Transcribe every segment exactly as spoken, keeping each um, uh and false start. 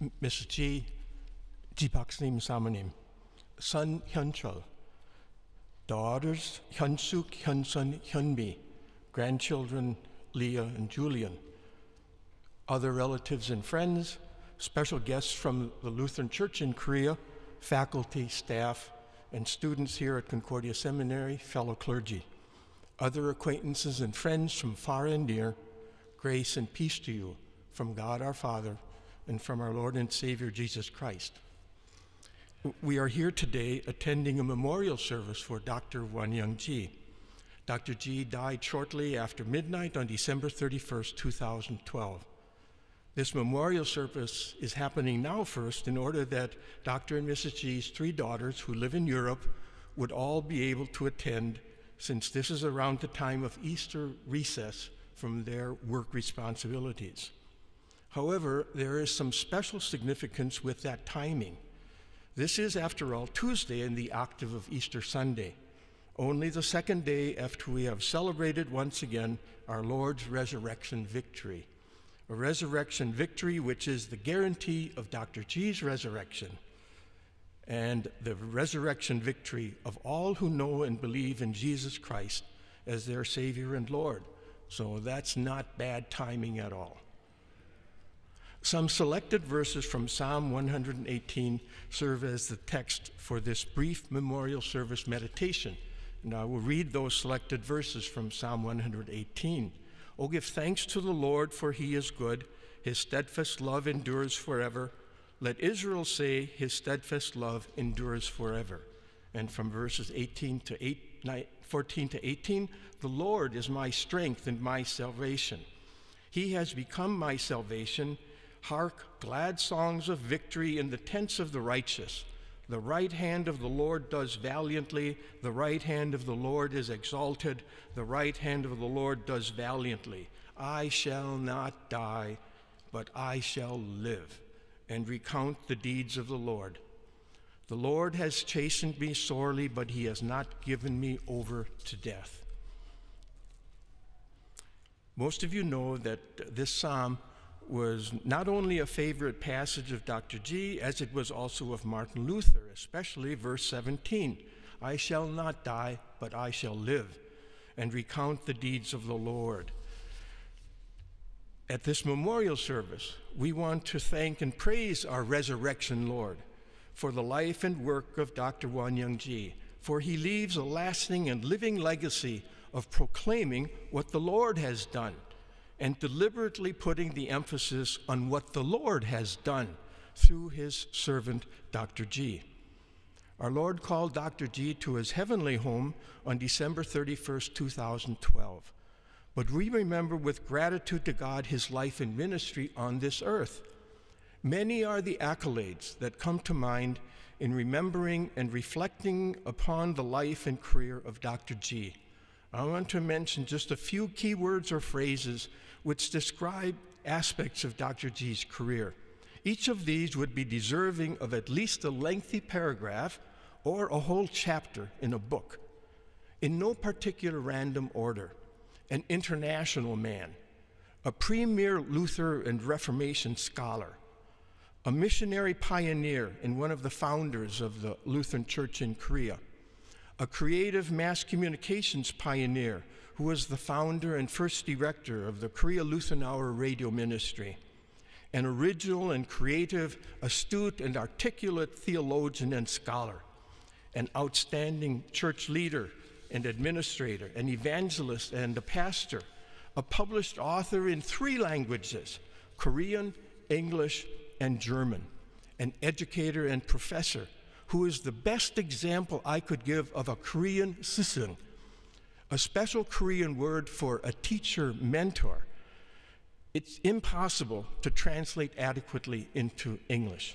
Missus G, Jipaksim Samanim, son Hyunchul, daughters Hyunsuk, Hyunsun, Hyunmi, grandchildren Leah and Julian, other relatives and friends, special guests from the Lutheran Church in Korea, faculty, staff, and students here at Concordia Seminary, fellow clergy, other acquaintances and friends from far and near, grace and peace to you from God our Father and from our Lord and Savior Jesus Christ. We are here today attending a memorial service for Doctor Wonyoung Ji. Doctor Ji died shortly after midnight on December thirty-first, two thousand twelve. This memorial service is happening now first in order that Doctor and Missus G's three daughters who live in Europe would all be able to attend, since this is around the time of Easter recess from their work responsibilities. However, there is some special significance with that timing. This is, after all, Tuesday in the octave of Easter Sunday, only the second day after we have celebrated once again our Lord's resurrection victory. A resurrection victory which is the guarantee of Doctor G's resurrection and the resurrection victory of all who know and believe in Jesus Christ as their Savior and Lord. So that's not bad timing at all. Some selected verses from Psalm one hundred eighteen serve as the text for this brief memorial service meditation. And I will read those selected verses from Psalm one hundred eighteen. Oh, give thanks to the Lord, for he is good. His steadfast love endures forever. Let Israel say, his steadfast love endures forever. And from verses eighteen to eight, fourteen to eighteen, the Lord is my strength and my salvation. He has become my salvation. Hark, glad songs of victory in the tents of the righteous. The right hand of the Lord does valiantly. The right hand of the Lord is exalted. The right hand of the Lord does valiantly. I shall not die, but I shall live and recount the deeds of the Lord. The Lord has chastened me sorely, but he has not given me over to death. Most of you know that this psalm was not only a favorite passage of Doctor G, as it was also of Martin Luther, especially verse seventeen. I shall not die, but I shall live and recount the deeds of the Lord. At this memorial service, we want to thank and praise our resurrection Lord for the life and work of Doctor Wonyoung Ji, for he leaves a lasting and living legacy of proclaiming what the Lord has done and deliberately putting the emphasis on what the Lord has done through his servant, Doctor G. Our Lord called Doctor G to his heavenly home on December thirty-first, two thousand twelve. But we remember with gratitude to God his life and ministry on this earth. Many are the accolades that come to mind in remembering and reflecting upon the life and career of Doctor G. I want to mention just a few key words or phrases which describe aspects of Doctor G's career. Each of these would be deserving of at least a lengthy paragraph or a whole chapter in a book. In no particular random order: an international man, a premier Luther and Reformation scholar, a missionary pioneer and one of the founders of the Lutheran Church in Korea, a creative mass communications pioneer who was the founder and first director of the Korea Lutheran Hour radio ministry, an original and creative, astute and articulate theologian and scholar, an outstanding church leader and administrator, an evangelist and a pastor, a published author in three languages, Korean, English, and German, an educator and professor who is the best example I could give of a Korean sisung, a special Korean word for a teacher mentor. It's impossible to translate adequately into English.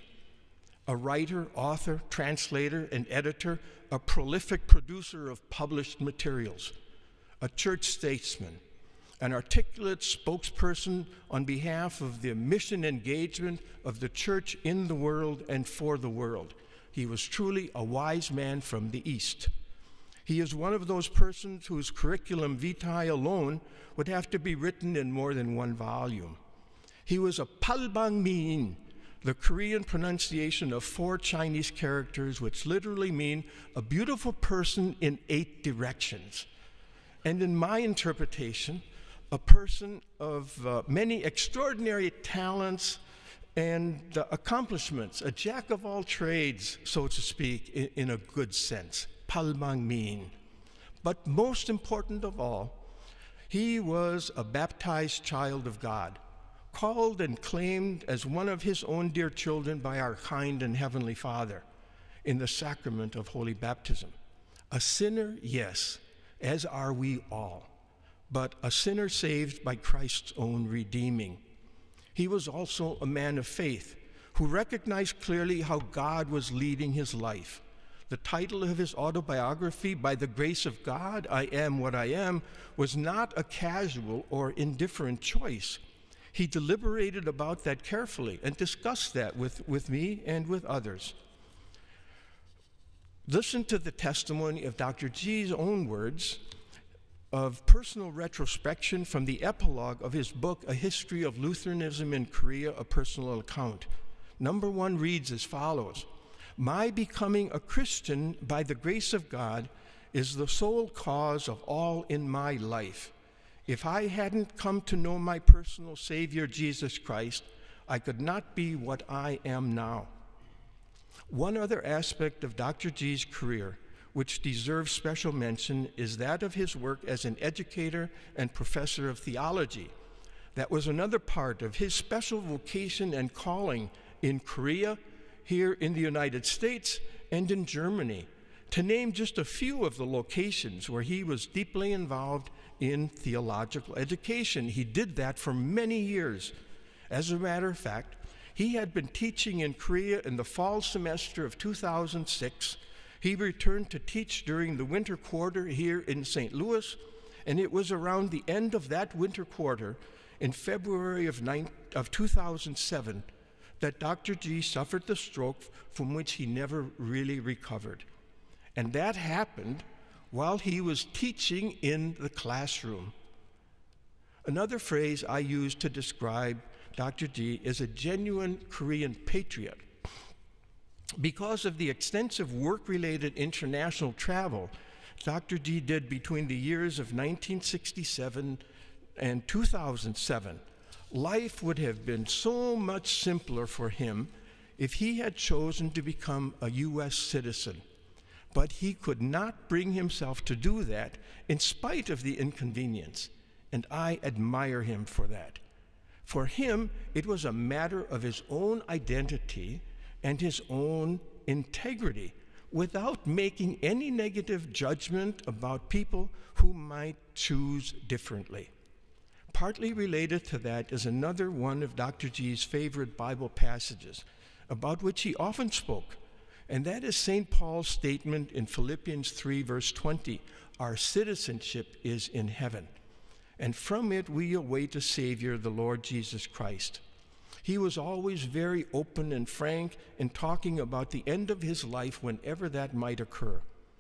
A writer, author, translator, and editor, a prolific producer of published materials, a church statesman, an articulate spokesperson on behalf of the mission engagement of the church in the world and for the world. He was truly a wise man from the East. He is one of those persons whose curriculum vitae alone would have to be written in more than one volume. He was a palbangmin, the Korean pronunciation of four Chinese characters which literally mean a beautiful person in eight directions. And in my interpretation, a person of uh, many extraordinary talents and uh, accomplishments, a jack of all trades, so to speak, in, in a good sense, Palmangmin. But most important of all, he was a baptized child of God, called and claimed as one of his own dear children by our kind and heavenly Father in the sacrament of holy baptism. A sinner, yes, as are we all, but a sinner saved by Christ's own redeeming. He was also a man of faith who recognized clearly how God was leading his life. The title of his autobiography, By the Grace of God, I Am What I Am, was not a casual or indifferent choice. He deliberated about that carefully and discussed that with, with me and with others. Listen to the testimony of Doctor G's own words of personal retrospection from the epilogue of his book, A History of Lutheranism in Korea, a Personal Account. Number one reads as follows: "My becoming a Christian by the grace of God is the sole cause of all in my life. If I hadn't come to know my personal Savior, Jesus Christ, I could not be what I am now." One other aspect of Doctor G's career which deserves special mention is that of his work as an educator and professor of theology. That was another part of his special vocation and calling in Korea, here in the United States, and in Germany, to name just a few of the locations where he was deeply involved in theological education. He did that for many years. As a matter of fact, he had been teaching in Korea in the fall semester of two thousand six. He returned to teach during the winter quarter here in Saint Louis, and it was around the end of that winter quarter, in February of, nine, of two thousand seven, that Doctor G suffered the stroke from which he never really recovered. And that happened while he was teaching in the classroom. Another phrase I use to describe Doctor G is a genuine Korean patriot. Because of the extensive work-related international travel Doctor G did between the years of nineteen sixty-seven and two thousand seven, life would have been so much simpler for him if he had chosen to become a U S citizen. But he could not bring himself to do that in spite of the inconvenience, and I admire him for that. For him, it was a matter of his own identity and his own integrity, without making any negative judgment about people who might choose differently. Partly related to that is another one of Doctor G's favorite Bible passages, about which he often spoke, and that is Saint Paul's statement in Philippians three, verse twenty, "Our citizenship is in heaven, and from it we await a Savior, the Lord Jesus Christ." He was always very open and frank in talking about the end of his life whenever that might occur.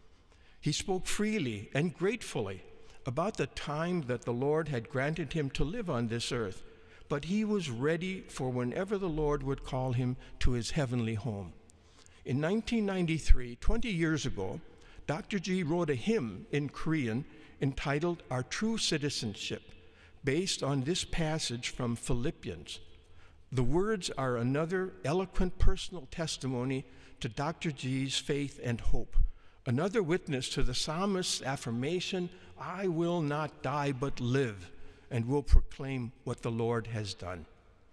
He spoke freely and gratefully about the time that the Lord had granted him to live on this earth, but he was ready for whenever the Lord would call him to his heavenly home. In nineteen ninety-three, twenty years ago, Doctor G wrote a hymn in Korean entitled Our True Citizenship, based on this passage from Philippians. The words are another eloquent personal testimony to Doctor G's faith and hope, another witness to the psalmist's affirmation, "I will not die but live, and will proclaim what the Lord has done."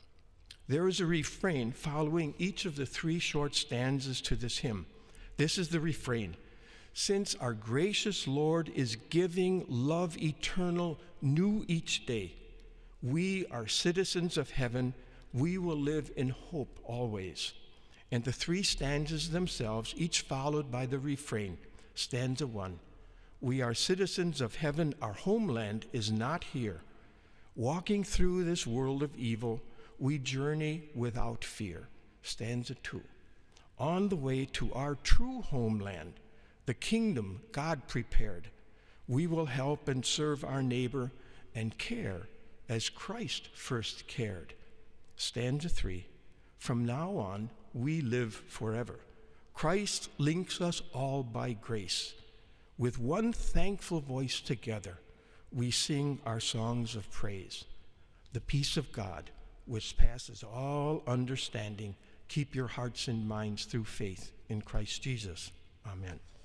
There is a refrain following each of the three short stanzas to this hymn. This is the refrain: "Since our gracious Lord is giving love eternal new each day, we are citizens of heaven, we will live in hope always." And the three stanzas themselves, each followed by the refrain. Stanza one: "We are citizens of heaven, our homeland is not here. Walking through this world of evil, we journey without fear." Stanza two: "On the way to our true homeland, the kingdom God prepared, we will help and serve our neighbor and care as Christ first cared." Stanza three: From now on, we live forever. Christ links us all by grace. With one thankful voice together, we sing our songs of praise. The peace of God, which passes all understanding, keep your hearts and minds through faith in Christ Jesus. Amen.